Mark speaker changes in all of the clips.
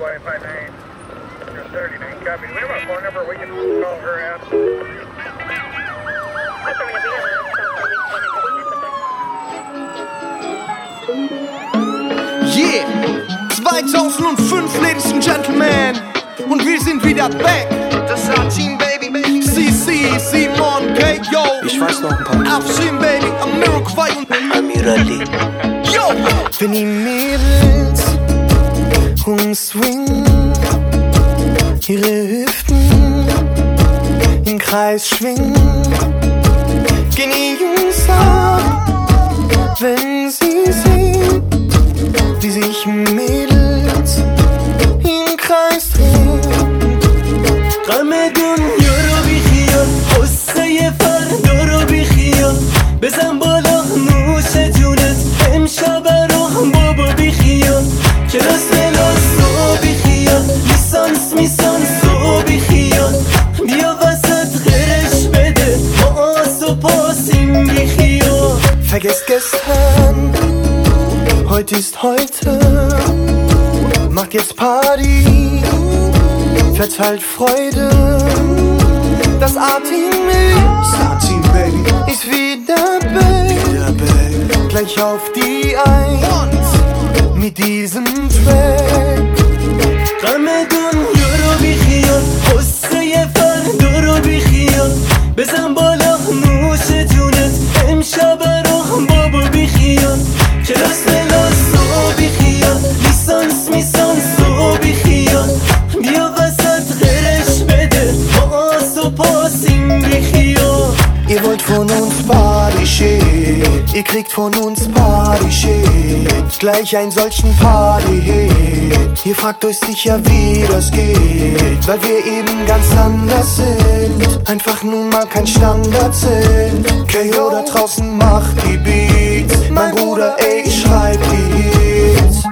Speaker 1: 259. You're 39, copy. Do we have a phone number we can call her at?
Speaker 2: Yeah, 2005, Ladies and Gentlemen, und wir sind wieder back. Das Team, Baby, CC, Simon, K.O.
Speaker 3: Ich weiß noch ein paar.
Speaker 2: Afshin, Baby, Amirquai und
Speaker 3: Amir Ali.
Speaker 2: Yo!
Speaker 4: Wenn die Mädels umswingen, ihre Hüften im Kreis schwingen, gehen die Jungs ab, wenn sie sehen, wie sich Mädels im Kreis drehen.
Speaker 5: غمدون یارو بیخیال حسه فردا رو بیخیال بزن بالا نوش جونت امشب رو بابا بیخیال کلاس و بیخیال لیسانس و بیخیال بیا وسط غرش بده ما آس و پاسیم بیخیال.
Speaker 4: Vergesst gestern, heute ist heute, macht jetzt Party, verteilt Freude. Das A-Team ist wieder back, gleich auf die Eins mit diesem Track.
Speaker 5: غمدون یارو بیخیال حسه فردا رو بیخیال بزن بالا نوش جونت امشب رو بابا بیخیال کلاس و بیخیال لیسانس و بیخیال بیا وسط غرش بده ما آس و پاسیم بیخیال.
Speaker 4: Ihr wollt von uns Party-Shit, ihr kriegt von uns Party-Shit, gleich einen solchen Party-Hit. Ihr fragt euch sicher, wie das geht, weil wir eben ganz anders sind, einfach nun mal kein Standard sind. K.O. da draußen macht die Beats, mein Bruder, ey, ich schreib die Hits.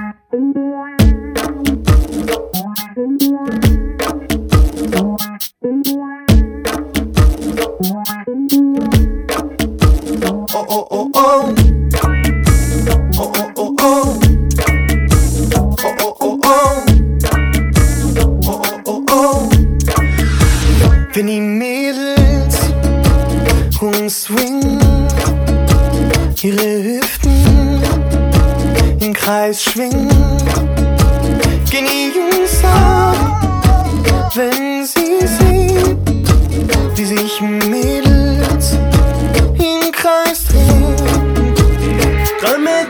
Speaker 4: Oh, oh, oh, oh. Oh, oh, oh, oh. Oh, oh, oh, oh. Oh, oh, oh, oh. Wenn die Mädels umswingen, ihre Hüften im Kreis schwingen, gehen die Jungs ab, wenn sie sehen, wie sich Mädels im Kreis drehen.